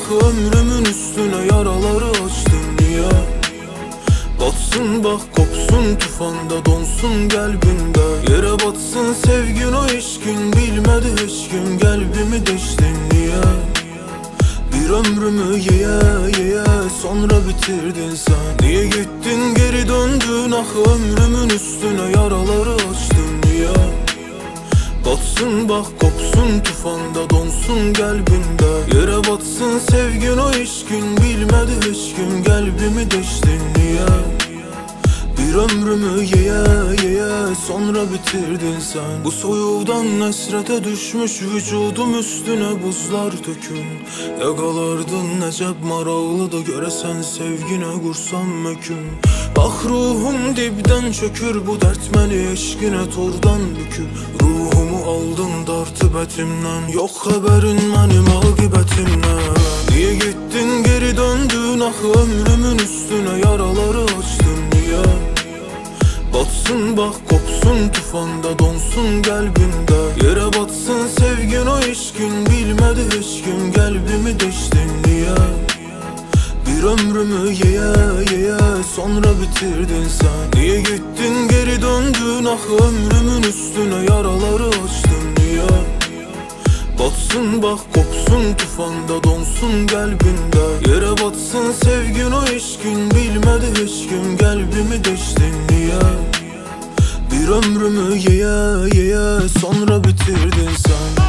ömrümün üstüne yaraları açtın niye? Batsın bak kopsun tufanda, donsun kalbinde. Yere batsın sevgin o işkin, bilmedi hiç kim kalbimi deştin niye? Bir ömrümü ye sonra bitirdin sen. Niye gittin geri döndün, ah ömrümün üstüne yaraları açtın niye? Batsın bak kopsun tufanda, donsun kalbinde. Yere batsın sevgin o işkin, bilmedi hiç kim kalbimi deştin niye? Bir ömrümü ye sonra bitirdin sen. Bu soğuğdan nesrete düşmüş vücudum üstüne buzlar dökün. Yakalardın necep marağlı da göresen sevgine kursam müküm. Bak ruhum dibden çökür, bu dert beni eşkine tordan bükür. Ruhumu aldın dartıp etimden, yok haberin benim akibetimden. Niye gittin geri döndün, ah ömrümün üstüne yaraları açtın niye? Batsın bak kopsun tufanda, donsun kalbinde. Yere batsın sevgin o işkin, bilmedi hiç kim kalbimi deştin niye? Bir ömrümü ye sonra bitirdin sen. Niye gittin geri döndün, ah ömrümün üstüne yaraları açtın niye? Batsın bak kopsun tufanda, donsun kalbinde. Yere batsın sevgin o işkin, bilmedi hiç kim kalbimi deştin niye? Bir ömrümü ye sonra bitirdin sen.